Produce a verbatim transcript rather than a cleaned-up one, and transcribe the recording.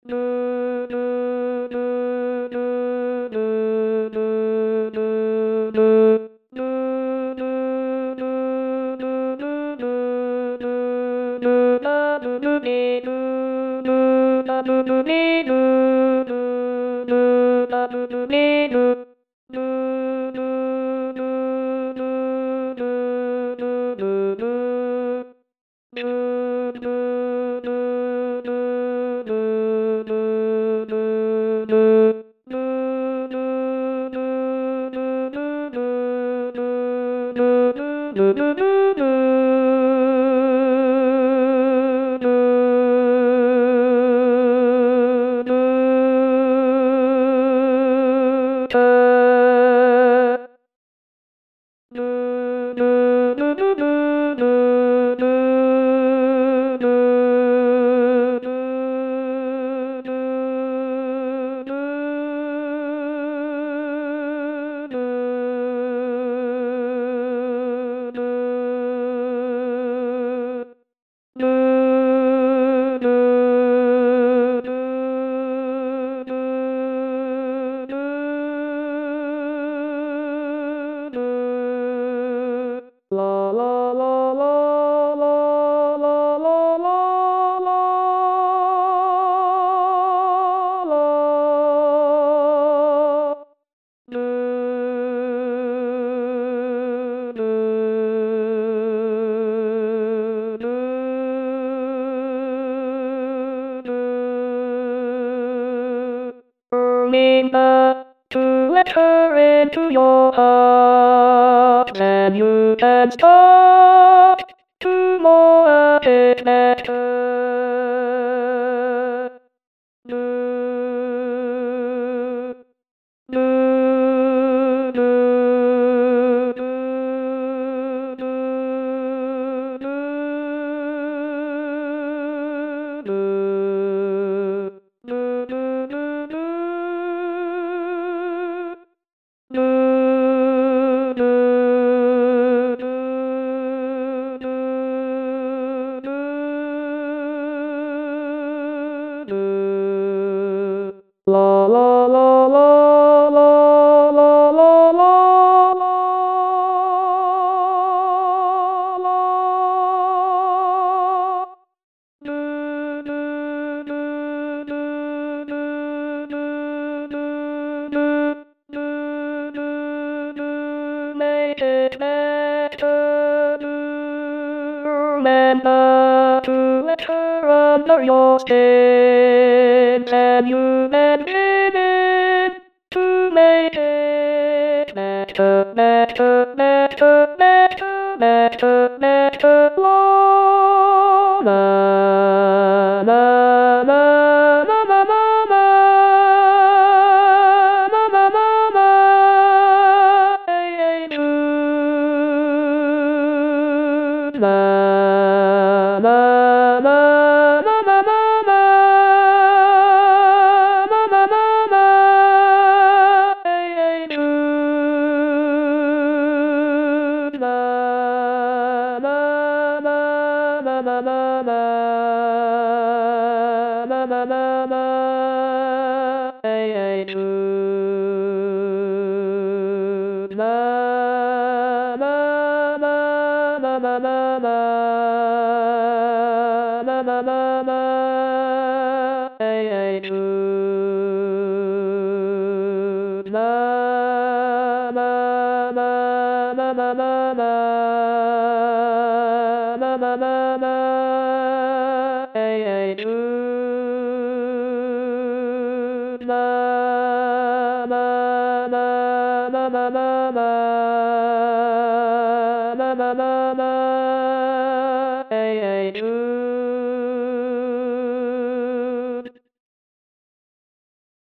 Remember to let her into your heart, then you can start to more it better. No, no, no, no, no, no, no, no, no. No, no, no, no, no, no. La la la la la la la la la la. No, no, no, no, no, no, no, no, no. Make it better. Remember to let her under your skin, and you can live it to make it better, better, better, better, better, better, la la la la la la la la la la la. La la la la la la la la la la la. Hey, dude. La la la la la la la la la la la. Hey, dude. La la la la la la la la la la la. Hey, hey, dude. La la la la la la la la la la la. Hey, hey, dude. La la la la la la la la la la la. Hey, hey, dude.